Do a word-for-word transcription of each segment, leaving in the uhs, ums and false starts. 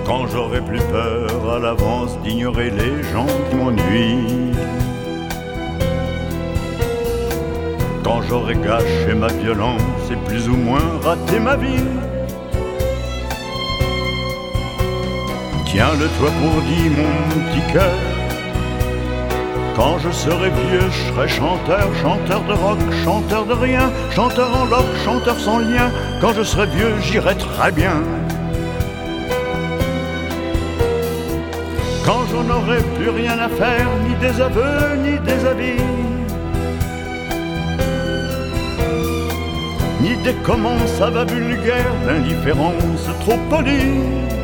Quand j'aurai plus peur à l'avance d'ignorer les gens qui m'ennuient, quand j'aurai gâché ma violence et plus ou moins raté ma vie, tiens-le-toi pour dire mon petit cœur. Quand je serai vieux, je serai chanteur, chanteur de rock, chanteur de rien, chanteur en loque, chanteur sans lien. Quand je serai vieux, j'irai très bien. Quand j'en aurai plus rien à faire, ni des aveux, ni des avis, ni des comment ça va vulgaires, d'indifférence trop polie.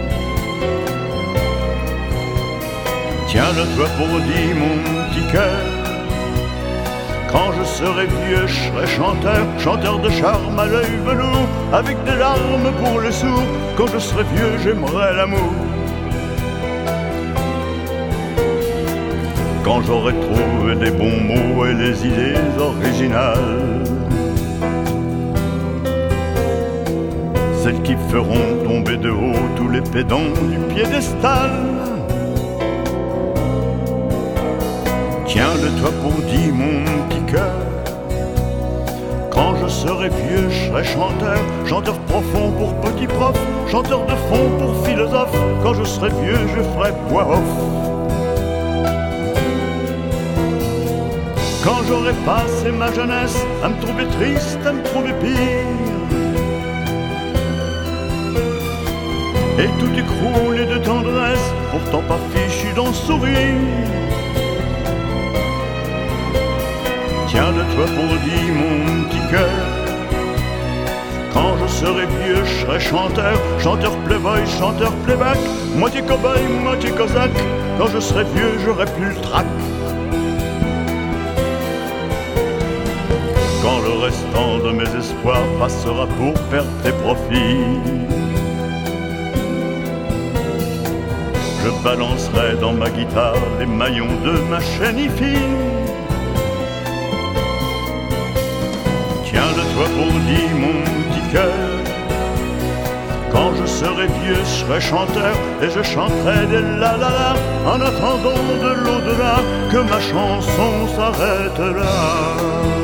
Tiens-le-toi pour dire mon petit cœur. Quand je serai vieux, je serai chanteur, chanteur de charme à l'œil velours, avec des larmes pour les sourds. Quand je serai vieux, j'aimerai l'amour. Quand j'aurai trouvé des bons mots et les idées originales, celles qui feront tomber de haut tous les pédants du piédestal. Tiens-le-toi pour dire mon petit cœur. Quand je serai vieux, je serai chanteur, chanteur profond pour petit prof, chanteur de fond pour philosophe. Quand je serai vieux, je ferai voix off. Quand j'aurai passé ma jeunesse à me trouver triste, à me trouver pire, et tout écroulé de tendresse, pourtant pas fichu d'en sourire. Tiens-le-toi pour dire mon petit cœur. Quand je serai vieux, je serai chanteur, chanteur playboy, chanteur playback, moitié cow-boy, moitié cosaque. Quand je serai vieux, j'aurai plus le trac. Quand le restant de mes espoirs passera pour perte et profit, je balancerai dans ma guitare les maillons de ma chaîne hi-fi. Tiens-le-toi pour dire mon petit cœur. Quand je serai vieux, je serai chanteur et je chanterai des la-la-la en attendant de l'au-delà que ma chanson s'arrête là.